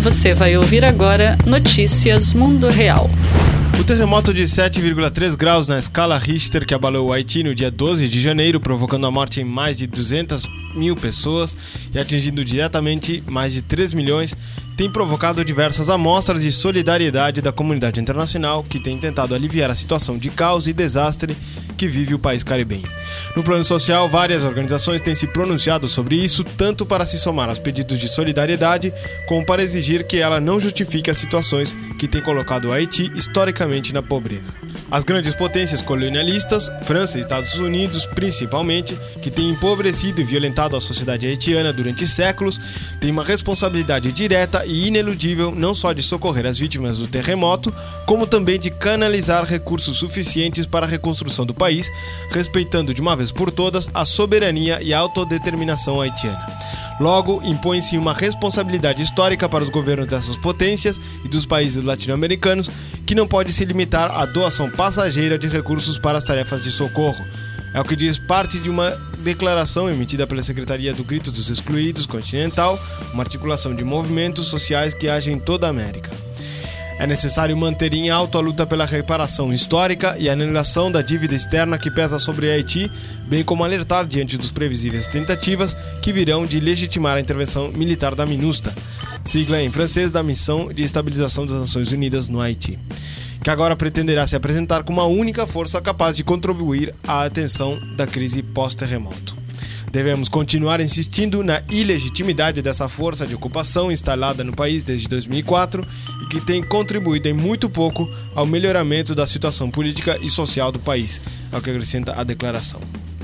Você vai ouvir agora Notícias Mundo Real. O terremoto de 7,3 graus na escala Richter que abalou o Haiti no dia 12 de janeiro, provocando a morte em mais de 200 mil pessoas e atingindo diretamente mais de 3 milhões, tem provocado diversas amostras de solidariedade da comunidade internacional que tem tentado aliviar a situação de caos e desastre que vive o país caribenho. No plano social, várias organizações têm se pronunciado sobre isso, tanto para se somar aos pedidos de solidariedade, como para exigir que ela não justifique as situações que têm colocado o Haiti historicamente na pobreza. As grandes potências colonialistas, França e Estados Unidos principalmente, que têm empobrecido e violentado a sociedade haitiana durante séculos, têm uma responsabilidade direta e ineludível não só de socorrer as vítimas do terremoto, como também de canalizar recursos suficientes para a reconstrução do país, respeitando de uma vez por todas a soberania e a autodeterminação haitiana. Logo, impõe-se uma responsabilidade histórica para os governos dessas potências e dos países latino-americanos, que não pode se limitar à doação passageira de recursos para as tarefas de socorro. É o que diz parte de uma declaração emitida pela Secretaria do Grito dos Excluídos Continental, uma articulação de movimentos sociais que age em toda a América. É necessário manter em alto a luta pela reparação histórica e a anulação da dívida externa que pesa sobre Haiti, bem como alertar diante dos previsíveis tentativas que virão de legitimar a intervenção militar da MINUSTAH, sigla em francês da Missão de Estabilização das Nações Unidas no Haiti, que agora pretenderá se apresentar como uma única força capaz de contribuir à atenção da crise pós-terremoto. Devemos continuar insistindo na ilegitimidade dessa força de ocupação instalada no país desde 2004 e que tem contribuído em muito pouco ao melhoramento da situação política e social do país, é o que acrescenta a declaração.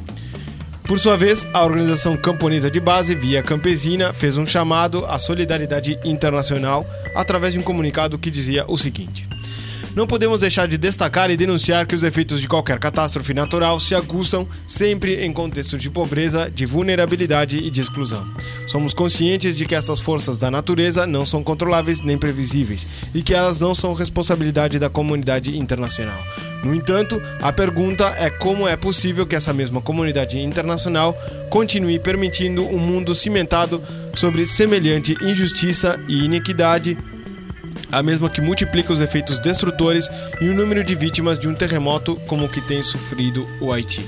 Por sua vez, a organização camponesa de base, Via Campesina, fez um chamado à solidariedade internacional através de um comunicado que dizia o seguinte: não podemos deixar de destacar e denunciar que os efeitos de qualquer catástrofe natural se aguçam sempre em contexto de pobreza, de vulnerabilidade e de exclusão. Somos conscientes de que essas forças da natureza não são controláveis nem previsíveis e que elas não são responsabilidade da comunidade internacional. No entanto, a pergunta é como é possível que essa mesma comunidade internacional continue permitindo um mundo cimentado sobre semelhante injustiça e inequidade, a mesma que multiplica os efeitos destrutores e o número de vítimas de um terremoto como o que tem sofrido o Haiti.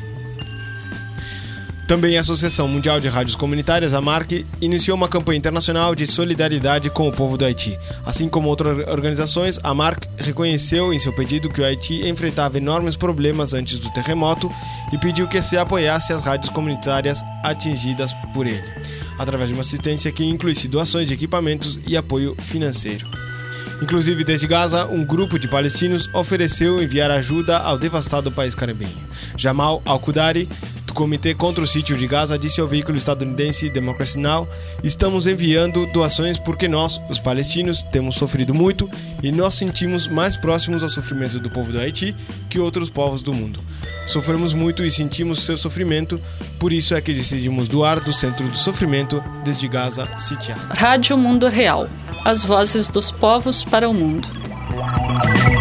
Também a Associação Mundial de Rádios Comunitárias, a MARC, iniciou uma campanha internacional de solidariedade com o povo do Haiti. Assim como outras organizações, a MARC reconheceu em seu pedido que o Haiti enfrentava enormes problemas antes do terremoto e pediu que se apoiasse as rádios comunitárias atingidas por ele, através de uma assistência que incluísse doações de equipamentos e apoio financeiro. Inclusive, desde Gaza, um grupo de palestinos ofereceu enviar ajuda ao devastado país caribenho. Jamal Al-Qudari, do Comitê contra o Sítio de Gaza, disse ao veículo estadunidense Democracy Now: estamos enviando doações porque nós, os palestinos, temos sofrido muito e nós sentimos mais próximos ao sofrimento do povo do Haiti que outros povos do mundo. Sofremos muito e sentimos seu sofrimento, por isso é que decidimos doar do centro do sofrimento desde Gaza sitiado. Rádio Mundo Real. As vozes dos povos para o mundo.